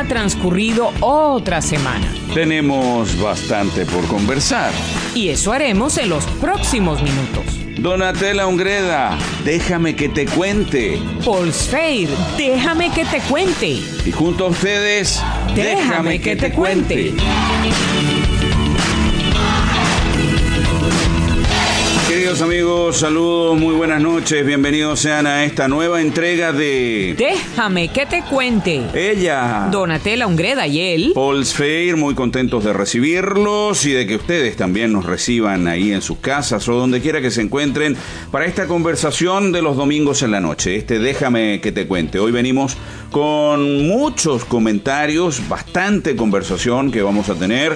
transcurrido otra semana. Tenemos bastante por conversar. Y eso haremos en los próximos minutos. Donatella Ungreda, déjame que te cuente. Paul Sfeir, déjame que te cuente. Y junto a ustedes, déjame que te cuente. Queridos amigos, saludos, muy buenas noches, bienvenidos sean a esta nueva entrega de Déjame que te cuente. Ella, Donatella Ungreda, y él, Paul Sfeir, muy contentos de recibirlos y de que ustedes también nos reciban ahí en sus casas o donde quiera que se encuentren para esta conversación de los domingos en la noche, Déjame que te cuente. Hoy venimos con muchos comentarios, bastante conversación que vamos a tener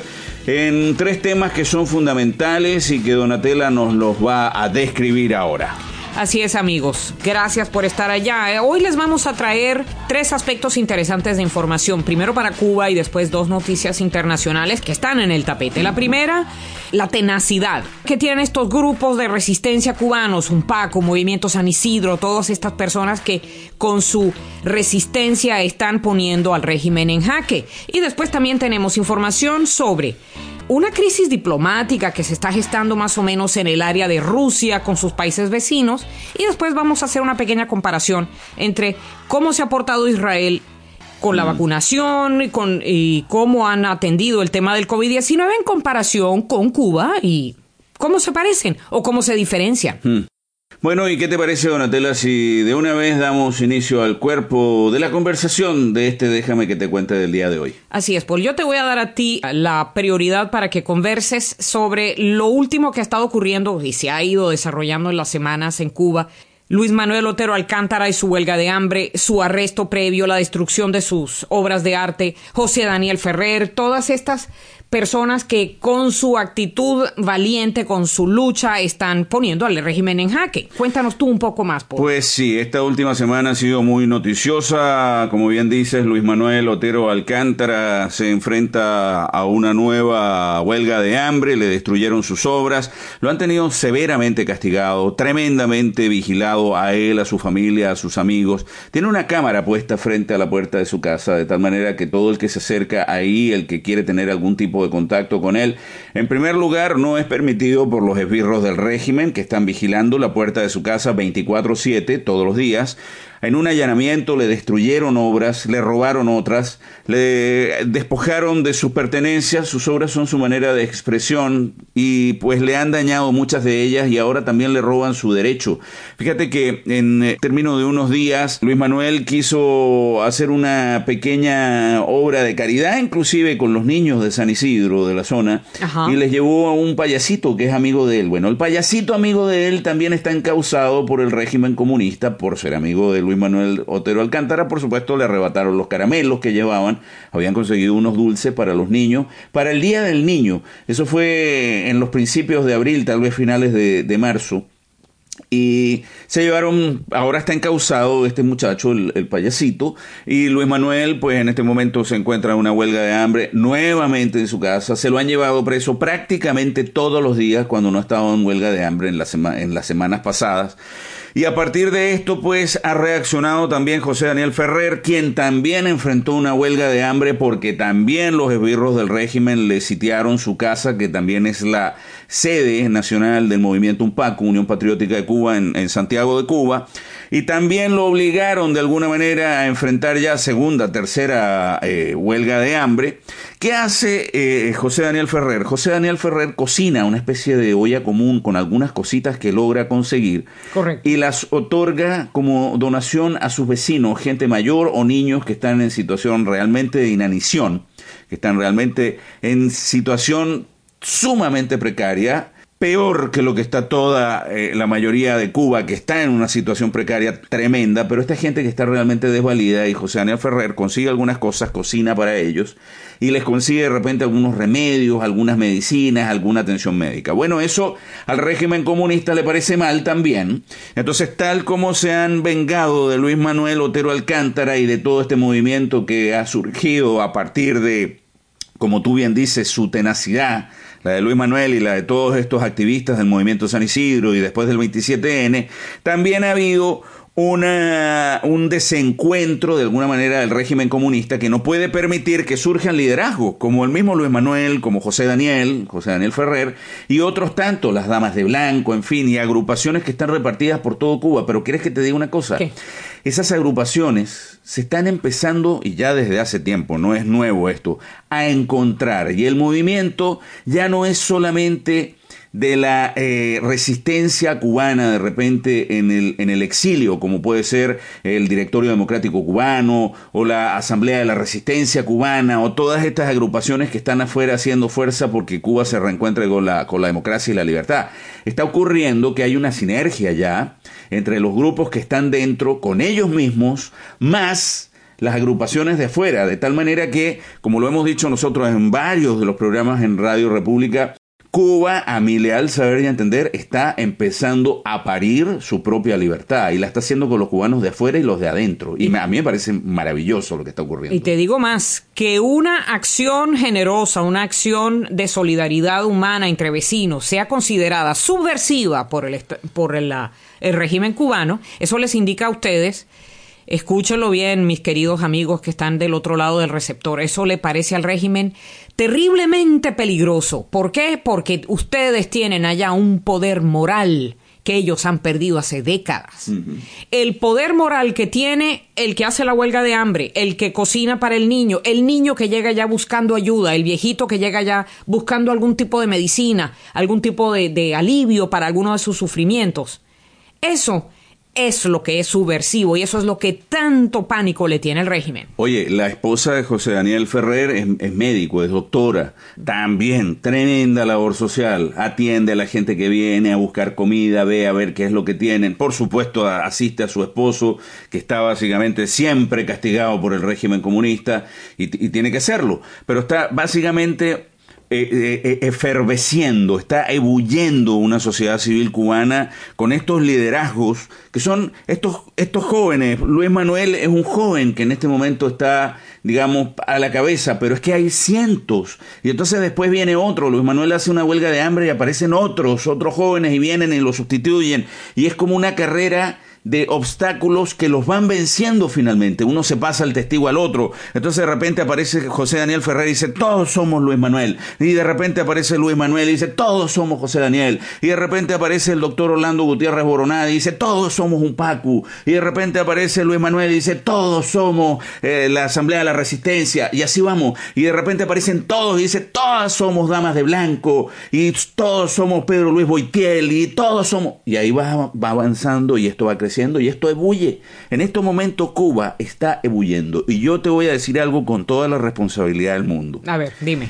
en tres temas que son fundamentales y que Donatella nos los va a describir ahora. Así es, amigos. Gracias por estar allá. Hoy les vamos a traer tres aspectos interesantes de información. Primero para Cuba y después dos noticias internacionales que están en el tapete. La primera, la tenacidad que tienen estos grupos de resistencia cubanos, UNPACO, Movimiento San Isidro, todas estas personas que con su resistencia están poniendo al régimen en jaque. Y después también tenemos información sobre una crisis diplomática que se está gestando más o menos en el área de Rusia con sus países vecinos, y después vamos a hacer una pequeña comparación entre cómo se ha portado Israel con la vacunación y cómo han atendido el tema del COVID-19 en comparación con Cuba y cómo se parecen o cómo se diferencian. Bueno, ¿y qué te parece, Donatella, si de una vez damos inicio al cuerpo de la conversación de Déjame que te cuente del día de hoy? Así es, Paul. Yo te voy a dar a ti la prioridad para que converses sobre lo último que ha estado ocurriendo y se ha ido desarrollando en las semanas en Cuba. Luis Manuel Otero Alcántara y su huelga de hambre, su arresto previo, la destrucción de sus obras de arte, José Daniel Ferrer, todas estas personas que con su actitud valiente, con su lucha, están poniendo al régimen en jaque. Cuéntanos tú un poco más, Paul. Pues sí, esta última semana ha sido muy noticiosa. Como bien dices, Luis Manuel Otero Alcántara se enfrenta a una nueva huelga de hambre, le destruyeron sus obras, lo han tenido severamente castigado, tremendamente vigilado a él, a su familia, a sus amigos. Tiene una cámara puesta frente a la puerta de su casa, de tal manera que todo el que se acerca ahí, el que quiere tener algún tipo de contacto con él, en primer lugar no es permitido por los esbirros del régimen que están vigilando la puerta de su casa 24/7 todos los días. En un allanamiento le destruyeron obras, le robaron otras, le despojaron de sus pertenencias. Sus obras son su manera de expresión y pues le han dañado muchas de ellas y ahora también le roban su derecho. Fíjate que en términos de unos días Luis Manuel quiso hacer una pequeña obra de caridad, inclusive con los niños de San Isidro, de la zona. Ajá. Y les llevó a un payasito que es amigo de él. Bueno, el payasito amigo de él también está encausado por el régimen comunista por ser amigo de Luis Manuel Otero Alcántara. Por supuesto, le arrebataron los caramelos que llevaban. Habían conseguido unos dulces para los niños, para el Día del Niño. Eso fue en los principios de abril, tal vez finales de marzo. Y se llevaron, ahora está encausado este muchacho, el payasito, y Luis Manuel pues en este momento se encuentra en una huelga de hambre nuevamente en su casa. Se lo han llevado preso prácticamente todos los días cuando no estaba en huelga de hambre en las semanas pasadas. Y a partir de esto, pues, ha reaccionado también José Daniel Ferrer, quien también enfrentó una huelga de hambre porque también los esbirros del régimen le sitiaron su casa, que también es la sede nacional del movimiento UNPACO, Unión Patriótica de Cuba, en Santiago de Cuba. Y también lo obligaron de alguna manera a enfrentar ya tercera huelga de hambre. ¿Qué hace José Daniel Ferrer? José Daniel Ferrer cocina una especie de olla común con algunas cositas que logra conseguir. Correcto. Y las otorga como donación a sus vecinos, gente mayor o niños que están en situación realmente de inanición, que están realmente en situación sumamente precaria, peor que lo que está toda la mayoría de Cuba, que está en una situación precaria tremenda, pero esta gente que está realmente desvalida, y José Daniel Ferrer consigue algunas cosas, cocina para ellos, y les consigue de repente algunos remedios, algunas medicinas, alguna atención médica. Bueno, eso al régimen comunista le parece mal también. Entonces, tal como se han vengado de Luis Manuel Otero Alcántara y de todo este movimiento que ha surgido a partir de, como tú bien dices, su tenacidad, la de Luis Manuel y la de todos estos activistas del movimiento San Isidro y después del 27N, también ha habido un desencuentro de alguna manera del régimen comunista que no puede permitir que surjan liderazgos como el mismo Luis Manuel, como José Daniel Ferrer y otros tantos, las Damas de Blanco, en fin, y agrupaciones que están repartidas por todo Cuba. Pero ¿quieres que te diga una cosa? ¿Qué? Esas agrupaciones se están empezando, y ya desde hace tiempo, no es nuevo esto, a encontrar, y el movimiento ya no es solamente de la resistencia cubana de repente en el exilio, como puede ser el Directorio Democrático Cubano o la Asamblea de la Resistencia Cubana o todas estas agrupaciones que están afuera haciendo fuerza porque Cuba se reencuentre con la democracia y la libertad. Está ocurriendo que hay una sinergia ya entre los grupos que están dentro con ellos mismos, más las agrupaciones de afuera, de tal manera que, como lo hemos dicho nosotros en varios de los programas en Radio República, Cuba, a mi leal saber y entender, está empezando a parir su propia libertad y la está haciendo con los cubanos de afuera y los de adentro. Y a mí me parece maravilloso lo que está ocurriendo. Y te digo más, que una acción generosa, una acción de solidaridad humana entre vecinos sea considerada subversiva por el régimen cubano, eso les indica a ustedes. Escúchenlo bien, mis queridos amigos que están del otro lado del receptor. Eso le parece al régimen terriblemente peligroso. ¿Por qué? Porque ustedes tienen allá un poder moral que ellos han perdido hace décadas. Uh-huh. El poder moral que tiene el que hace la huelga de hambre, el que cocina para el niño que llega ya buscando ayuda, el viejito que llega ya buscando algún tipo de medicina, algún tipo de alivio para alguno de sus sufrimientos. Eso es lo que es subversivo y eso es lo que tanto pánico le tiene el régimen. Oye, la esposa de José Daniel Ferrer es médico, es doctora, también tremenda labor social, atiende a la gente que viene a buscar comida, ve a ver qué es lo que tienen, por supuesto asiste a su esposo que está básicamente siempre castigado por el régimen comunista y tiene que hacerlo, pero está básicamente efervesciendo, está ebulliendo una sociedad civil cubana con estos liderazgos que son estos jóvenes. Luis Manuel es un joven que en este momento está, digamos, a la cabeza, pero es que hay cientos, y entonces después viene otro. Luis Manuel hace una huelga de hambre y aparecen otros jóvenes y vienen y lo sustituyen, y es como una carrera de obstáculos que los van venciendo finalmente. Uno se pasa el testigo al otro. Entonces de repente aparece José Daniel Ferrer y dice, todos somos Luis Manuel. Y de repente aparece Luis Manuel y dice, todos somos José Daniel. Y de repente aparece el doctor Orlando Gutiérrez Boronada y dice, todos somos un Pacu. Y de repente aparece Luis Manuel y dice, todos somos la Asamblea de la Resistencia. Y así vamos. Y de repente aparecen todos y dice, todas somos Damas de Blanco. Y todos somos Pedro Luis Boitiel. Y todos somos... Y ahí va avanzando y esto va creciendo. Y esto ebulle. En estos momentos Cuba está ebulliendo. Y yo te voy a decir algo con toda la responsabilidad del mundo. A ver, dime.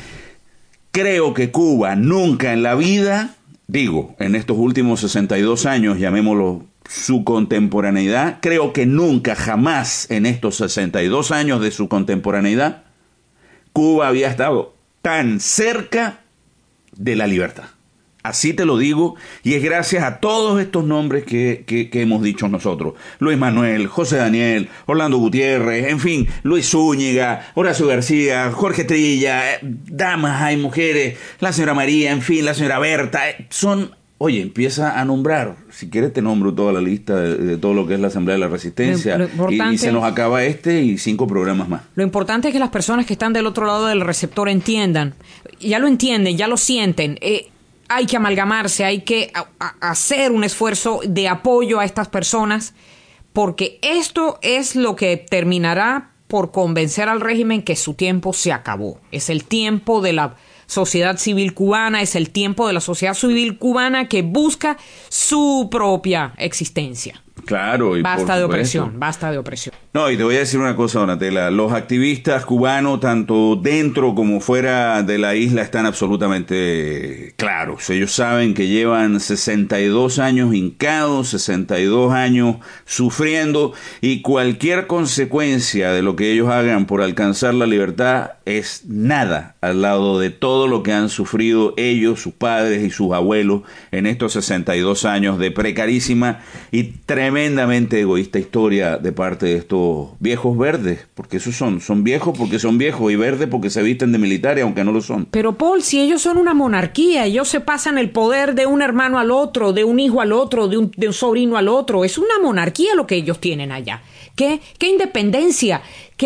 Creo que Cuba nunca en la vida, en estos últimos 62 años, llamémoslo su contemporaneidad, creo que nunca, jamás en estos 62 años de su contemporaneidad, Cuba había estado tan cerca de la libertad. Así te lo digo, y es gracias a todos estos nombres que hemos dicho nosotros. Luis Manuel, José Daniel, Orlando Gutiérrez, en fin, Luis Zúñiga, Horacio García, Jorge Trilla, damas, hay mujeres, la señora María, en fin, la señora Berta, Oye, empieza a nombrar, si quieres te nombro toda la lista de todo lo que es la Asamblea de la Resistencia, y se nos acaba y 5 programas más. Lo importante es que las personas que están del otro lado del receptor entiendan, ya lo entienden, ya lo sienten. Hay que amalgamarse, hay que hacer un esfuerzo de apoyo a estas personas, porque esto es lo que terminará por convencer al régimen que su tiempo se acabó. Es el tiempo de la sociedad civil cubana, es el tiempo de la sociedad civil cubana que busca su propia existencia. Claro, y basta de opresión, basta de opresión. No, y te voy a decir una cosa, Donatella, los activistas cubanos, tanto dentro como fuera de la isla, están absolutamente claros. Ellos saben que llevan 62 años hincados, 62 años sufriendo, y cualquier consecuencia de lo que ellos hagan por alcanzar la libertad es nada al lado de todo lo que han sufrido ellos, sus padres y sus abuelos en estos 62 años de precarísima y tremendamente egoísta historia de parte de estos viejos verdes, porque esos son viejos porque son viejos y verdes porque se visten de militares, aunque no lo son. Pero Paul, si ellos son una monarquía, ellos se pasan el poder de un hermano al otro, de un hijo al otro, de un sobrino al otro, es una monarquía lo que ellos tienen allá. ¿Qué independencia?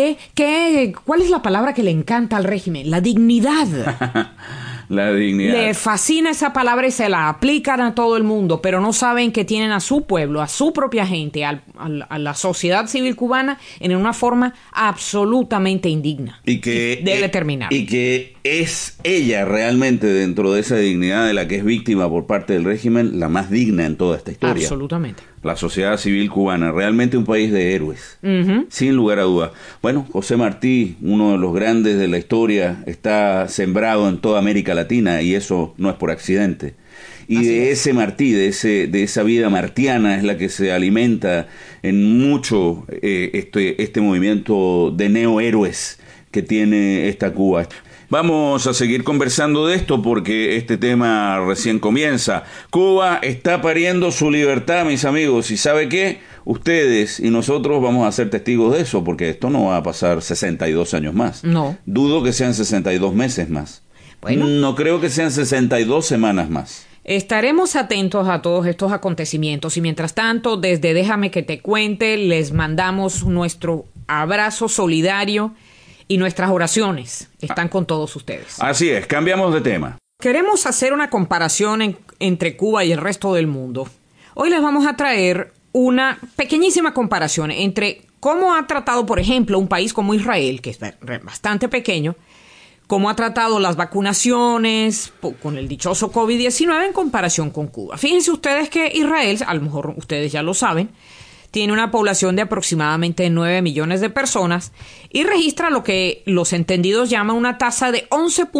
¿Cuál es la palabra que le encanta al régimen? La dignidad. La dignidad. Le fascina esa palabra y se la aplican a todo el mundo, pero no saben que tienen a su pueblo, a su propia gente, a la sociedad civil cubana en una forma absolutamente indigna. Y que debe terminar. Y que es ella realmente, dentro de esa dignidad de la que es víctima por parte del régimen, la más digna en toda esta historia. Absolutamente. La sociedad civil cubana, realmente un país de héroes, sin lugar a dudas. Bueno, José Martí, uno de los grandes de la historia, está sembrado en toda América Latina y eso no es por accidente. Y así de ese Martí, de esa vida martiana es la que se alimenta en mucho este movimiento de neohéroes que tiene esta Cuba. Vamos a seguir conversando de esto porque este tema recién comienza. Cuba está pariendo su libertad, mis amigos, y ¿sabe qué? Ustedes y nosotros vamos a ser testigos de eso, porque esto no va a pasar 62 años más. No. Dudo que sean 62 meses más. Bueno. No creo que sean 62 semanas más. Estaremos atentos a todos estos acontecimientos y mientras tanto, desde Déjame que te cuente, les mandamos nuestro abrazo solidario y nuestras oraciones están con todos ustedes. Así es, cambiamos de tema. Queremos hacer una comparación entre Cuba y el resto del mundo. Hoy les vamos a traer una pequeñísima comparación entre cómo ha tratado, por ejemplo, un país como Israel, que es bastante pequeño, cómo ha tratado las vacunaciones con el dichoso COVID-19 en comparación con Cuba. Fíjense ustedes que Israel, a lo mejor ustedes ya lo saben, tiene una población de aproximadamente 9 millones de personas y registra lo que los entendidos llaman una tasa de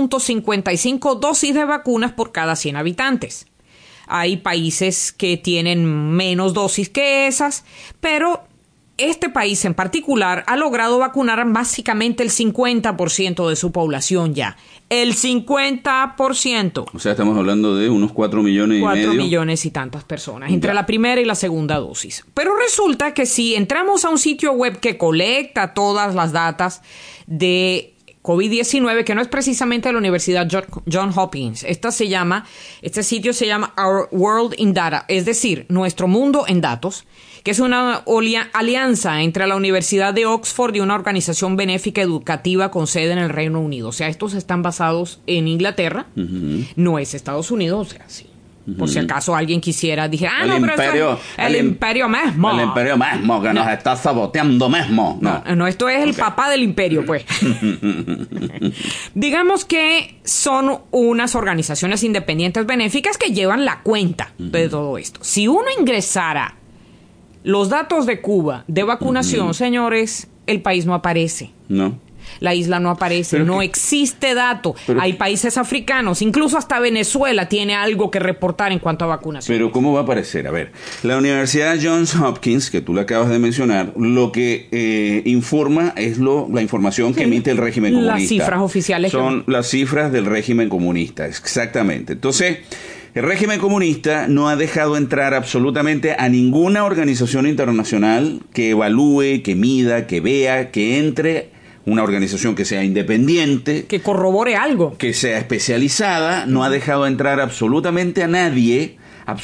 11.55 dosis de vacunas por cada 100 habitantes. Hay países que tienen menos dosis que esas, pero este país en particular ha logrado vacunar básicamente el 50% de su población ya. El 50%. O sea, estamos hablando de unos 4 millones y medio. 4 millones y tantas personas, entre la primera y la segunda dosis. Pero resulta que si entramos a un sitio web que colecta todas las datas de COVID-19, que no es precisamente la Universidad Johns Hopkins. Este sitio se llama Our World in Data, es decir, Nuestro Mundo en Datos, que es una alianza entre la Universidad de Oxford y una organización benéfica educativa con sede en el Reino Unido. O sea, estos están basados en Inglaterra, no es Estados Unidos, o sea, sí. Por si acaso alguien quisiera, dije, el imperio mismo. El imperio mismo, que nos está saboteando mismo. No, esto es el papá del imperio, pues. Digamos que son unas organizaciones independientes benéficas que llevan la cuenta de todo esto. Si uno ingresara los datos de Cuba de vacunación, señores, el país no aparece. No. La isla no aparece, no existe dato. Hay países africanos, incluso hasta Venezuela tiene algo que reportar en cuanto a vacunación. Pero ¿cómo va a aparecer? A ver, la Universidad Johns Hopkins, que tú la acabas de mencionar, lo que informa es la información que emite el régimen comunista. Las cifras oficiales. Son las cifras del régimen comunista, exactamente. Entonces, el régimen comunista no ha dejado entrar absolutamente a ninguna organización internacional que evalúe, que mida, que vea, que entre. Una organización que sea independiente, que corrobore algo, que sea especializada, no ha dejado entrar absolutamente a nadie.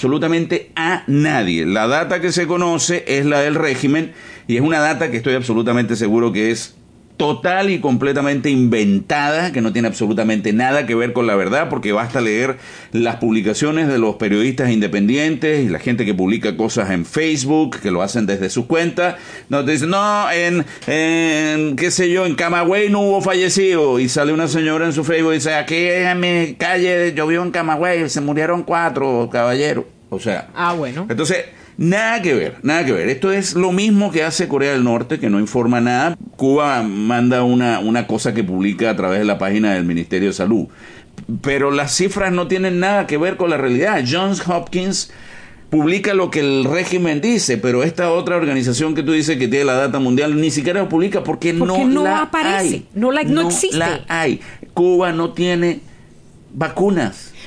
La data que se conoce es la del régimen y es una data que estoy absolutamente seguro que es total y completamente inventada, que no tiene absolutamente nada que ver con la verdad, porque basta leer las publicaciones de los periodistas independientes y la gente que publica cosas en Facebook, que lo hacen desde sus cuentas, nos dicen, no, en Camagüey no hubo fallecido, y sale una señora en su Facebook y dice, aquí en mi calle yo vivo en Camagüey, se murieron 4 caballeros, o sea, bueno. Entonces, nada que ver. Esto es lo mismo que hace Corea del Norte, que no informa nada. Cuba manda una cosa que publica a través de la página del Ministerio de Salud. Pero las cifras no tienen nada que ver con la realidad. Johns Hopkins publica lo que el régimen dice, pero esta otra organización que tú dices que tiene la data mundial ni siquiera lo publica porque no aparece. Hay. No existe. La hay. Cuba no tiene vacunas.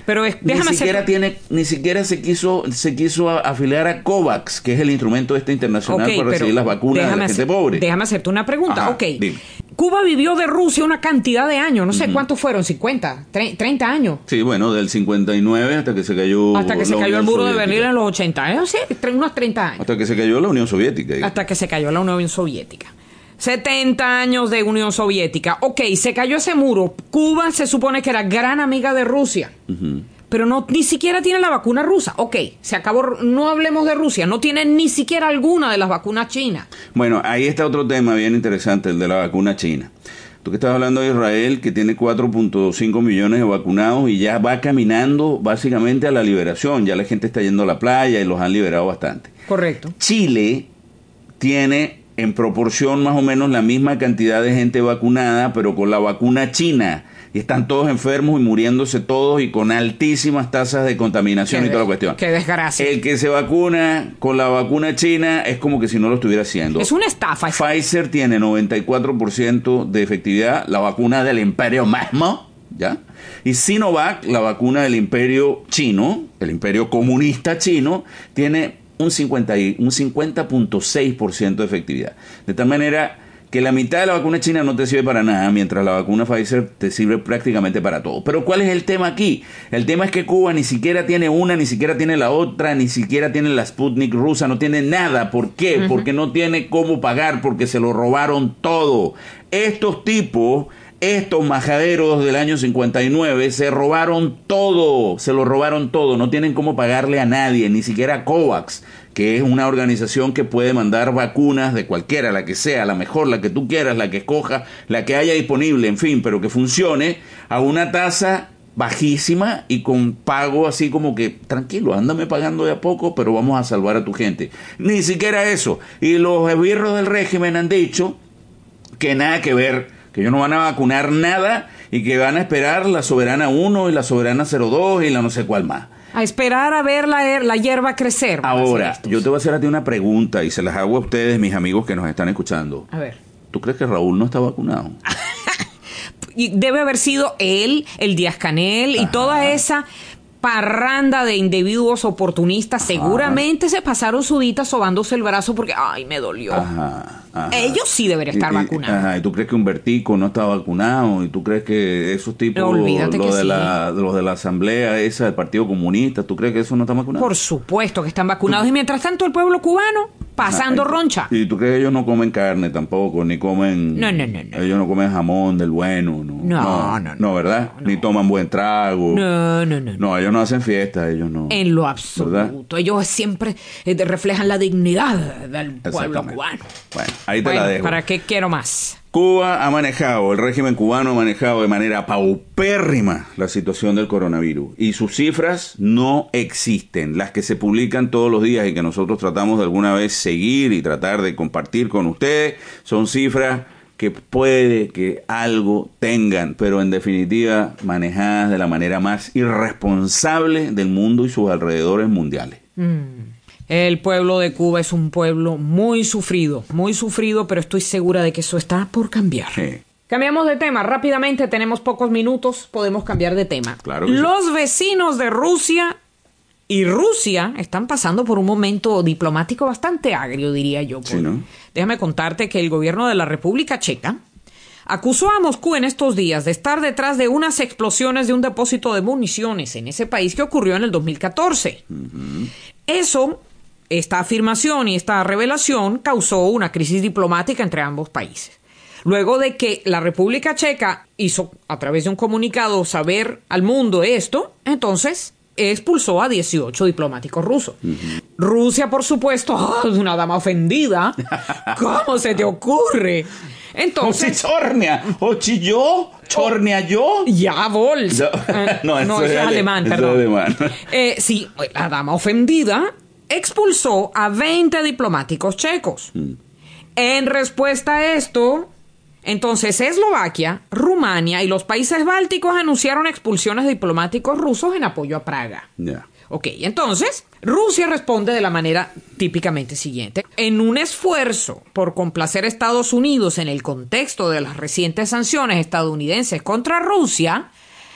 Pero déjame ni siquiera se quiso afiliar a COVAX, que es el instrumento internacional para recibir las vacunas de la gente pobre. Déjame hacerte una pregunta. Ajá, dime. Cuba vivió de Rusia una cantidad de años, no sé cuántos fueron, 50, 30 años. Sí, bueno, del 59 hasta que se cayó el muro de Berlín en los 80, sí, unos 30 años. Hasta que se cayó la Unión Soviética. Hasta que se cayó la Unión Soviética. 70 años de Unión Soviética. Ok, se cayó ese muro. Cuba se supone que era gran amiga de Rusia. Pero ni siquiera tiene la vacuna rusa. Ok, se acabó. No hablemos de Rusia. No tiene ni siquiera alguna de las vacunas chinas. Bueno, ahí está otro tema bien interesante, el de la vacuna china. Tú que estás hablando de Israel, que tiene 4.5 millones de vacunados y ya va caminando básicamente a la liberación. Ya la gente está yendo a la playa y los han liberado bastante. Correcto. Chile tiene en proporción más o menos la misma cantidad de gente vacunada, pero con la vacuna china. Y están todos enfermos y muriéndose todos y con altísimas tasas de contaminación y toda la cuestión. ¡Qué desgracia! El que se vacuna con la vacuna china es como que si no lo estuviera haciendo. Es una estafa. Pfizer tiene 94% de efectividad, la vacuna del imperio mismo, ¿ya? Y Sinovac, la vacuna del imperio chino, el imperio comunista chino, tiene un 50.6% de efectividad. De tal manera que la mitad de la vacuna china no te sirve para nada, mientras la vacuna Pfizer te sirve prácticamente para todo. Pero ¿cuál es el tema aquí? El tema es que Cuba ni siquiera tiene una, ni siquiera tiene la otra, ni siquiera tiene la Sputnik rusa, no tiene nada. ¿Por qué? Porque no tiene cómo pagar, porque se lo robaron todo. Estos majaderos del año 59 se robaron todo, se lo robaron todo, no tienen cómo pagarle a nadie, ni siquiera a COVAX, que es una organización que puede mandar vacunas de cualquiera, la que sea, la mejor, la que tú quieras, la que escoja, la que haya disponible, en fin, pero que funcione a una tasa bajísima y con pago así como que, tranquilo, ándame pagando de a poco, pero vamos a salvar a tu gente. Ni siquiera eso. Y los esbirros del régimen han dicho que nada que ver, que ellos no van a vacunar nada y que van a esperar la Soberana 1 y la Soberana 02 y la no sé cuál más. A esperar a ver la hierba crecer. Ahora, yo te voy a hacer a ti una pregunta y se las hago a ustedes, mis amigos que nos están escuchando. A ver. ¿Tú crees que Raúl no está vacunado? Y debe haber sido él, el Díaz-Canel y toda esa parranda de individuos oportunistas. Seguramente se pasaron su dita sobándose el brazo porque, ay, me dolió. Ellos sí deberían estar vacunados. ¿Y tú crees que Humbertico no está vacunado? ¿Y tú crees que esos tipos, los de la asamblea esa del Partido Comunista, tú crees que eso no está vacunado? Por supuesto que están vacunados. Y mientras tanto el pueblo cubano pasando roncha. ¿Y tú crees que ellos no comen carne tampoco? Ni comen... No. Ellos no comen jamón del bueno, ¿no? No, ¿verdad? No. Ni toman buen trago. No. No, ellos no hacen fiesta, ellos no. En lo absoluto. ¿Verdad? Ellos siempre reflejan la dignidad del pueblo cubano. Bueno, ahí te la dejo. ¿Para qué quiero más? El régimen cubano ha manejado de manera paupérrima la situación del coronavirus y sus cifras no existen. Las que se publican todos los días y que nosotros tratamos de alguna vez seguir y tratar de compartir con ustedes son cifras que puede que algo tengan, pero en definitiva manejadas de la manera más irresponsable del mundo y sus alrededores mundiales. El pueblo de Cuba es un pueblo muy sufrido, pero estoy segura de que eso está por cambiar. Sí. Cambiamos de tema rápidamente, tenemos pocos minutos, podemos cambiar de tema. Claro que Los vecinos de Rusia y Rusia están pasando por un momento diplomático bastante agrio, diría yo. Sí, ¿no? Déjame contarte que el gobierno de la República Checa acusó a Moscú en estos días de estar detrás de unas explosiones de un depósito de municiones en ese país que ocurrió en el 2014. Esta afirmación y esta revelación causó una crisis diplomática entre ambos países. Luego de que la República Checa hizo, a través de un comunicado, saber al mundo esto, entonces expulsó a 18 diplomáticos rusos. Rusia, por supuesto, una dama ofendida. ¿Cómo se te ocurre? Entonces, ¿Chornia yo? Ya, Vols. No, eso es alemán, perdón. Sí, la dama ofendida expulsó a 20 diplomáticos checos. En respuesta a esto, entonces Eslovaquia, Rumania y los países bálticos anunciaron expulsiones de diplomáticos rusos en apoyo a Praga. Ok, entonces Rusia responde de la manera típicamente siguiente. En un esfuerzo por complacer a Estados Unidos en el contexto de las recientes sanciones estadounidenses contra Rusia,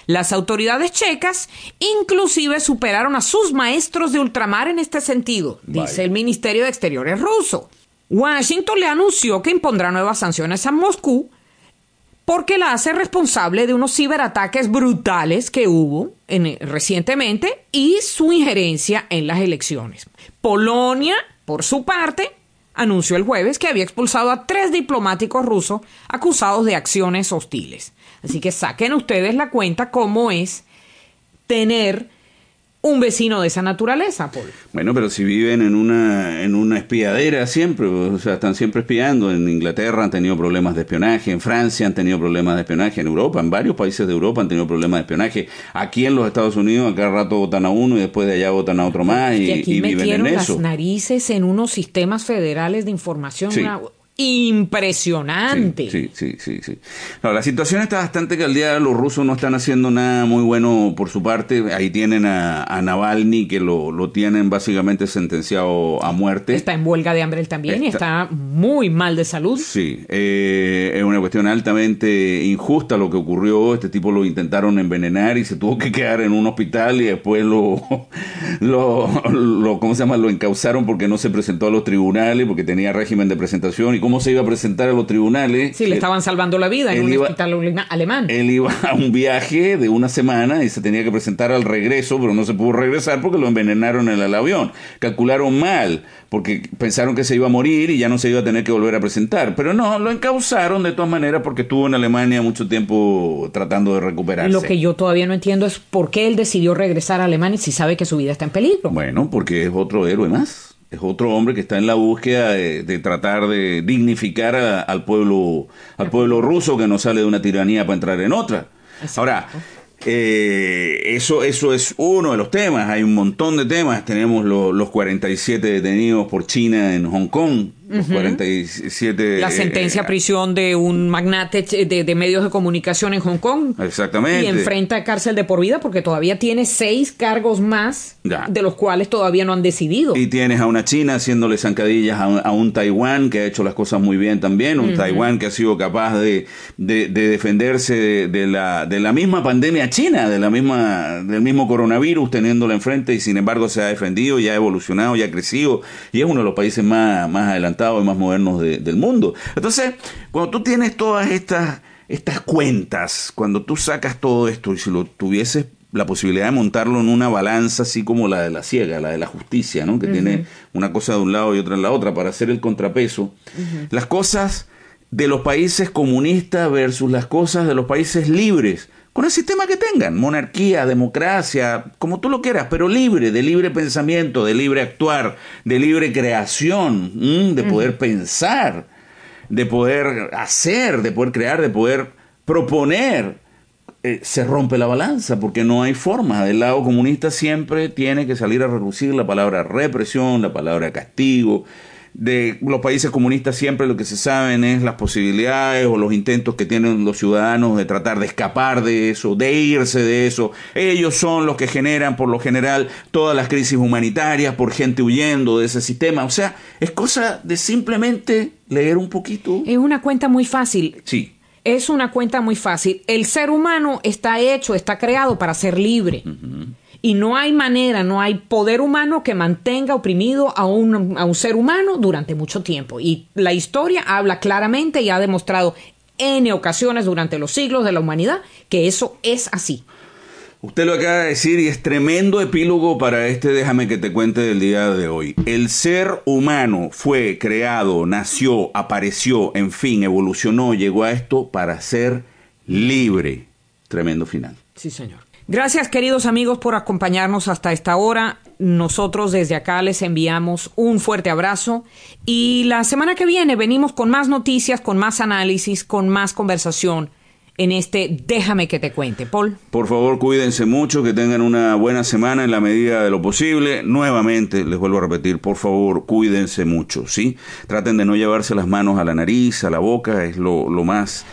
Las autoridades checas inclusive superaron a sus maestros de ultramar en este sentido, dice el Ministerio de Exteriores ruso. Washington le anunció que impondrá nuevas sanciones a Moscú porque la hace responsable de unos ciberataques brutales que hubo recientemente y su injerencia en las elecciones. Polonia, por su parte, anunció el jueves que había expulsado a 3 diplomáticos rusos acusados de acciones hostiles. Así que saquen ustedes la cuenta cómo es tener un vecino de esa naturaleza, Paul. Bueno, pero si viven en una espiadera siempre, o sea, están siempre espiando. En Inglaterra han tenido problemas de espionaje, en Francia han tenido problemas de espionaje, en Europa, en varios países de Europa han tenido problemas de espionaje. Aquí en los Estados Unidos, a cada rato votan a uno y después de allá votan a otro más y viven en eso. Aquí metieron las narices en unos sistemas federales de información. Sí. Impresionante. Sí. No, la situación está bastante caldeada. Los rusos no están haciendo nada muy bueno por su parte. Ahí tienen a Navalny, que lo tienen básicamente sentenciado a muerte. Está en huelga de hambre él también y está muy mal de salud. Sí, es una cuestión altamente injusta lo que ocurrió. Este tipo lo intentaron envenenar y se tuvo que quedar en un hospital y después ¿cómo se llama? Lo encausaron porque no se presentó a los tribunales, porque tenía régimen de presentación. ¿Y cómo se iba a presentar a los tribunales? Sí, le estaban salvando la vida en un hospital alemán. Él iba a un viaje de una semana y se tenía que presentar al regreso, pero no se pudo regresar porque lo envenenaron en el avión. Calcularon mal, porque pensaron que se iba a morir y ya no se iba a tener que volver a presentar. Pero no, lo encausaron de todas maneras porque estuvo en Alemania mucho tiempo tratando de recuperarse. Lo que yo todavía no entiendo es por qué él decidió regresar a Alemania si sabe que su vida está en peligro. Bueno, porque es otro héroe más. Es otro hombre que está en la búsqueda de tratar de dignificar al pueblo ruso, que no sale de una tiranía para entrar en otra. Exacto. Ahora, eso es uno de los temas. Hay un montón de temas. Tenemos los 47 detenidos por China en Hong Kong. Los 47... La sentencia a prisión de un magnate de medios de comunicación en Hong Kong. Exactamente. Y enfrenta cárcel de por vida porque todavía tiene 6 cargos más, de los cuales todavía no han decidido. Y tienes a una China haciéndole zancadillas a un Taiwán que ha hecho las cosas muy bien también. Un Taiwán que ha sido capaz de defenderse de la misma pandemia china, del mismo coronavirus, teniéndola enfrente, y sin embargo se ha defendido, ya ha evolucionado, ya ha crecido, y es uno de los países más adelantados y más modernos del mundo. Entonces, cuando tú tienes todas estas cuentas, cuando tú sacas todo esto, y si lo tuvieses la posibilidad de montarlo en una balanza así como la de la ciega, la de la justicia, ¿no? Que tiene una cosa de un lado y otra en la otra para hacer el contrapeso, las cosas de los países comunistas versus las cosas de los países libres, con el sistema que tengan, monarquía, democracia, como tú lo quieras, pero libre, de libre pensamiento, de libre actuar, de libre creación, de poder pensar, de poder hacer, de poder crear, de poder proponer. Se rompe la balanza porque no hay forma. Del lado comunista siempre tiene que salir a relucir la palabra represión, la palabra castigo. De los países comunistas siempre lo que se saben es las posibilidades o los intentos que tienen los ciudadanos de tratar de escapar de eso, de irse de eso. Ellos son los que generan por lo general todas las crisis humanitarias por gente huyendo de ese sistema. O sea, es cosa de simplemente leer un poquito. Es una cuenta muy fácil. Sí. Es una cuenta muy fácil. El ser humano está creado para ser libre. Y no hay manera, no hay poder humano que mantenga oprimido a un ser humano durante mucho tiempo. Y la historia habla claramente y ha demostrado en ocasiones durante los siglos de la humanidad que eso es así. Usted lo acaba de decir y es tremendo epílogo para Déjame que te cuente del día de hoy. El ser humano fue creado, nació, apareció, en fin, evolucionó, llegó a esto para ser libre. Tremendo final. Sí, señor. Gracias, queridos amigos, por acompañarnos hasta esta hora. Nosotros desde acá les enviamos un fuerte abrazo y la semana que viene venimos con más noticias, con más análisis, con más conversación en Déjame que te cuente. Paul. Por favor, cuídense mucho, que tengan una buena semana en la medida de lo posible. Nuevamente, les vuelvo a repetir, por favor, cuídense mucho, ¿sí? Traten de no llevarse las manos a la nariz, a la boca, es lo más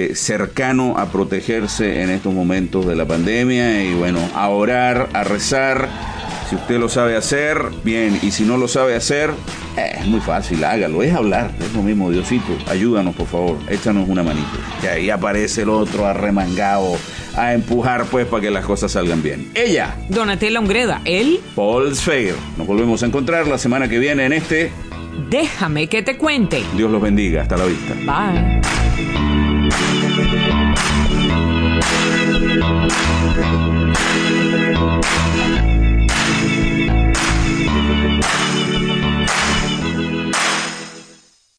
cercano a protegerse en estos momentos de la pandemia. Y bueno, a orar, a rezar. Si usted lo sabe hacer, bien, y si no lo sabe hacer, es muy fácil, hágalo, es hablar, es lo mismo. Diosito, ayúdanos por favor, échanos una manito. Y ahí aparece el otro arremangado a empujar pues para que las cosas salgan bien. Ella, Donatella Ungreda, él, Paul Sfeir. Nos volvemos a encontrar la semana que viene en este Déjame que te cuente. Dios los bendiga, hasta la vista. Bye.